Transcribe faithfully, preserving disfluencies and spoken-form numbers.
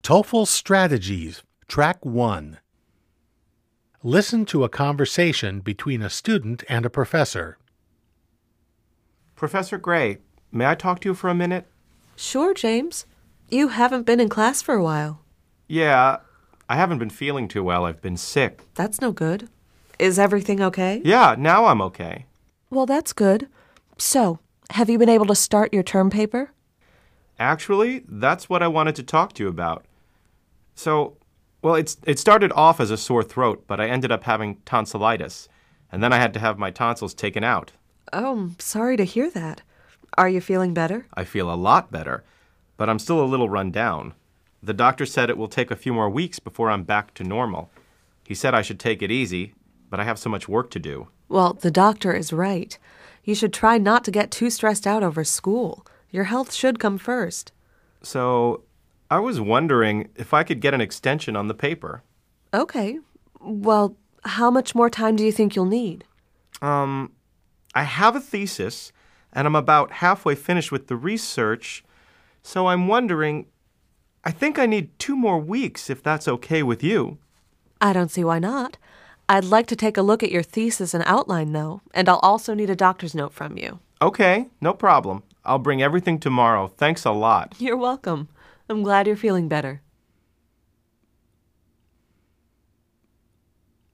TOEFL Strategies, Track one. Listen to a conversation between a student and a professor. Professor Gray, may I talk to you for a minute? Sure, James. You haven't been in class for a while. Yeah, I haven't been feeling too well. I've been sick. That's no good. Is everything okay? Yeah, now I'm okay. Well, that's good. So, have you been able to start your term paper? Actually, that's what I wanted to talk to you about. So, well, it's it started off as a sore throat, but I ended up having tonsillitis, and then I had to have my tonsils taken out. Oh, I'm sorry to hear that. Are you feeling better? I feel a lot better, but I'm still a little run down. The doctor said it will take a few more weeks before I'm back to normal. He said I should take it easy, but I have so much work to do. Well, the doctor is right. You should try not to get too stressed out over school. Your health should come first. So, I was wondering if I could get an extension on the paper. Okay. Well, how much more time do you think you'll need? Um, I have a thesis, and I'm about halfway finished with the research, so I'm wondering, I think I need two more weeks if that's okay with you. I don't see why not. I'd like to take a look at your thesis and outline, though, and I'll also need a doctor's note from you. Okay, no problem. I'll bring everything tomorrow. Thanks a lot. You're welcome. I'm glad you're feeling better.